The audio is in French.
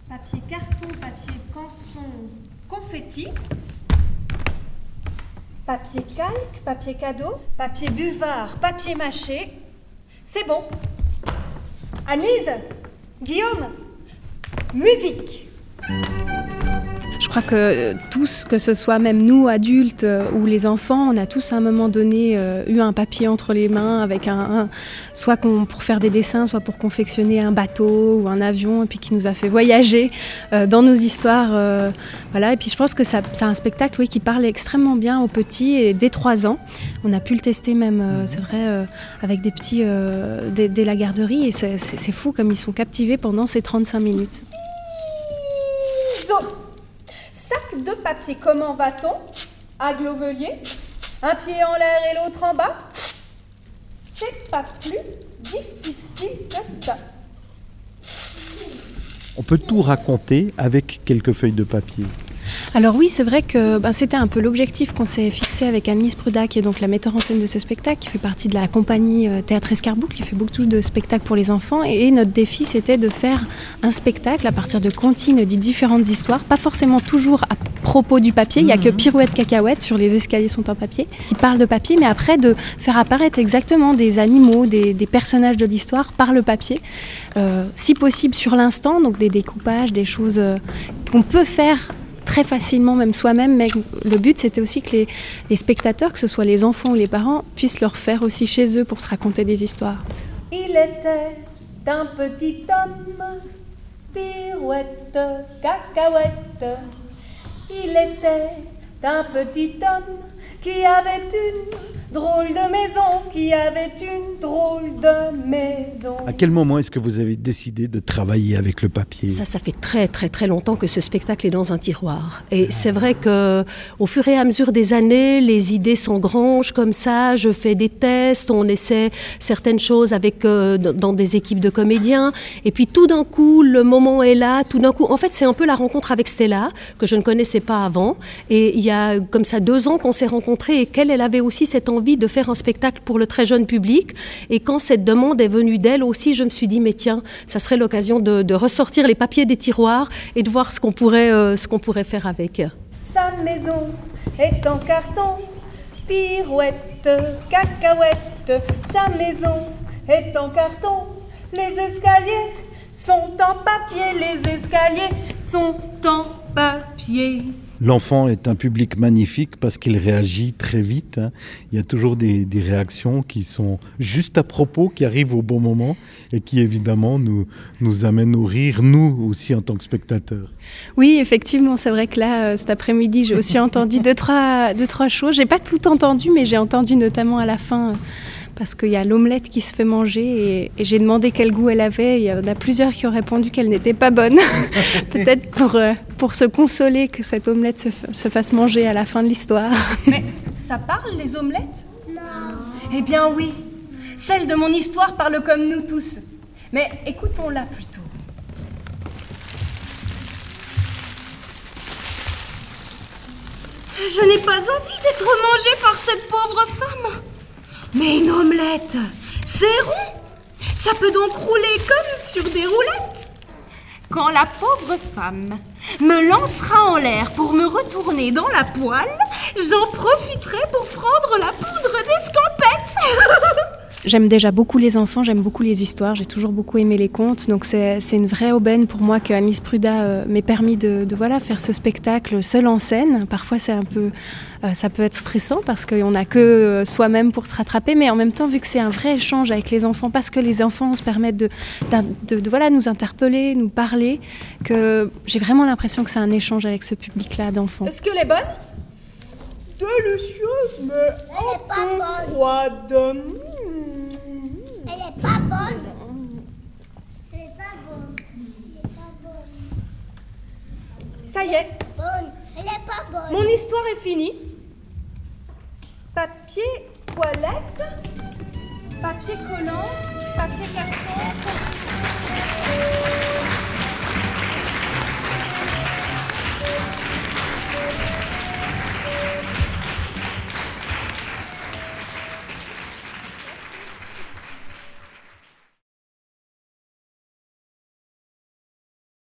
papier carton, papier canson, confetti, papier calque, papier cadeau, papier buvard, papier mâché. C'est bon. Annelise, Guillaume, musique. Je crois que tous, que ce soit même nous, adultes ou les enfants, on a tous à un moment donné eu un papier entre les mains avec soit pour faire des dessins, soit pour confectionner un bateau ou un avion, et puis qui nous a fait voyager dans nos histoires. Voilà. Et puis je pense que c'est un spectacle qui parle extrêmement bien aux petits, et dès 3 ans. On a pu le tester même, c'est vrai, avec des petits dès la garderie, et c'est fou comme ils sont captivés pendant ces 35 minutes. Sac de papier, comment va-t-on? Aglovelier, un pied en l'air et l'autre en bas. C'est pas plus difficile que ça. On peut tout raconter avec quelques feuilles de papier. Alors oui, c'est vrai que c'était un peu l'objectif qu'on s'est fixé avec Annelise Pruda, qui est donc la metteur en scène de ce spectacle, qui fait partie de la compagnie Théâtre Escarboucle, qui fait beaucoup de spectacles pour les enfants. Et notre défi, c'était de faire un spectacle à partir de comptines dit différentes histoires, pas forcément toujours à propos du papier. Il n'y a que Pirouette Cacahuète sur Les escaliers sont en papier, qui parle de papier, mais après de faire apparaître exactement des animaux, des personnages de l'histoire par le papier, si possible sur l'instant, donc des découpages, des choses qu'on peut faire très facilement, même soi-même, mais le but c'était aussi que les spectateurs, que ce soit les enfants ou les parents, puissent le refaire aussi chez eux pour se raconter des histoires. Il était un petit homme, Pirouette Cacahuète. Il était un petit homme qui avait une drôle de maison, qui avait une drôle de maison. À quel moment est-ce que vous avez décidé de travailler avec le papier ? Ça fait très très très longtemps que ce spectacle est dans un tiroir. Et c'est vrai qu'au fur et à mesure des années, les idées s'engrangent comme ça, je fais des tests, on essaie certaines choses dans des équipes de comédiens. Et puis tout d'un coup, le moment est là, tout d'un coup, en fait c'est un peu la rencontre avec Stella, que je ne connaissais pas avant. Et il y a comme ça 2 ans qu'on s'est rencontrés, et qu'elle avait aussi cette envie de faire un spectacle pour le très jeune public. Et quand cette demande est venue d'elle aussi, je me suis dit, mais tiens, ça serait l'occasion de ressortir les papiers des tiroirs et de voir ce qu'on pourrait faire avec. Sa maison est en carton, Pirouette Cacahuète. Sa maison est en carton, les escaliers sont en papier, les escaliers sont en papier. L'enfant est un public magnifique parce qu'il réagit très vite. Il y a toujours des réactions qui sont juste à propos, qui arrivent au bon moment et qui évidemment nous amènent au rire, nous aussi en tant que spectateurs. Oui, effectivement, c'est vrai que là, cet après-midi, j'ai aussi entendu deux, trois choses. J'ai pas tout entendu, mais j'ai entendu notamment à la fin, parce qu'il y a l'omelette qui se fait manger et j'ai demandé quel goût elle avait. Il y en a plusieurs qui ont répondu qu'elle n'était pas bonne. Peut-être pour se consoler que cette omelette se fasse manger à la fin de l'histoire. Mais ça parle, les omelettes ? Non. Eh bien oui, celle de mon histoire parle comme nous tous. Mais écoutons-la plutôt. Je n'ai pas envie d'être mangée par cette pauvre femme. Mais une omelette, c'est rond. Ça peut donc rouler comme sur des roulettes. Quand la pauvre femme me lancera en l'air pour me retourner dans la poêle, j'en profiterai pour prendre la poudre d'escampette. J'aime déjà beaucoup les enfants, j'aime beaucoup les histoires, j'ai toujours beaucoup aimé les contes, donc c'est une vraie aubaine pour moi que Annelise Pruda m'ait permis de faire ce spectacle seul en scène. Parfois c'est un peu, ça peut être stressant parce qu'on n'a que soi-même pour se rattraper, mais en même temps vu que c'est un vrai échange avec les enfants, parce que les enfants se permettent de nous interpeller, nous parler, que j'ai vraiment l'impression que c'est un échange avec ce public-là d'enfants. Est-ce qu'elle est bonne ? Délicieuse, mais un peu froide. Elle est pas bonne. Elle est pas bonne. Elle est pas bonne. Ça y est. Bonne. Elle est pas bonne. Mon histoire est finie. Papier toilette, papier collant, papier carton.